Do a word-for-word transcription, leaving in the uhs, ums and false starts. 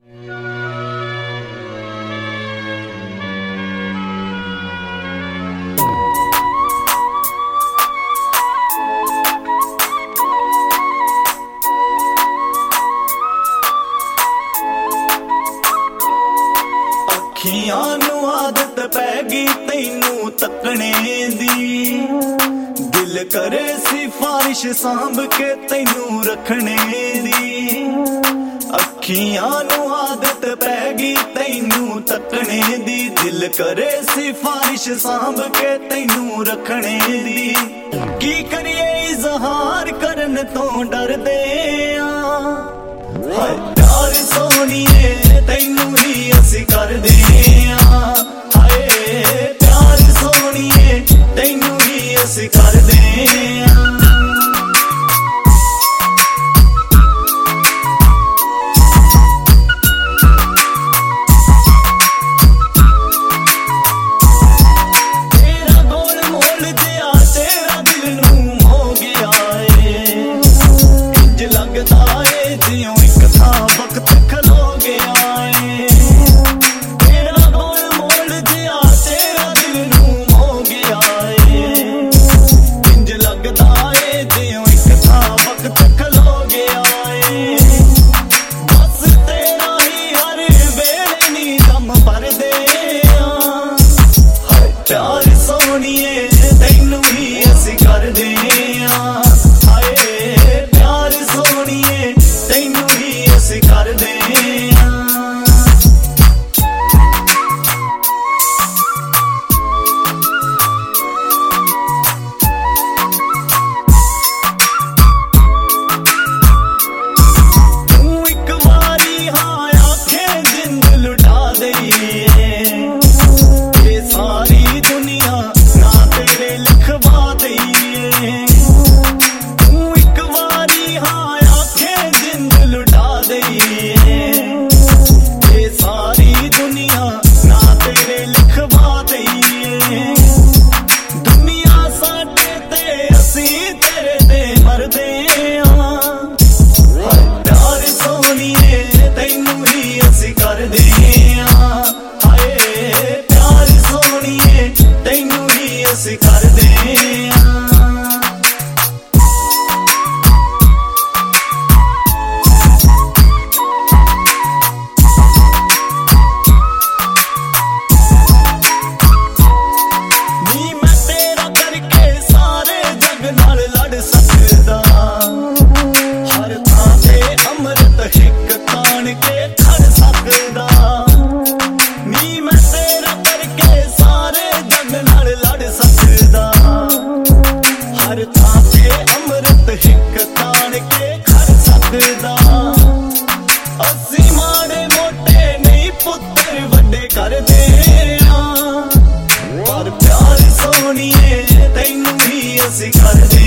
अखियां नू आदत पै गई तैनू तकने दी, दिल करे सिफारिश सांभ के तैनू रखने दी। अखियां नू आदत पै गई तैनू तकने दी, दिल करे सिफारिश सांभ के तैनू रखने दी। की करिए इजहार करन तो डरदे आ, हाय प्यार सोनिए तैनू ही असी करदे आ। हाय प्यार सोनिए तैनू ही असी करदे आ। पर प्यार सोनिए तैनू ही असी करदे।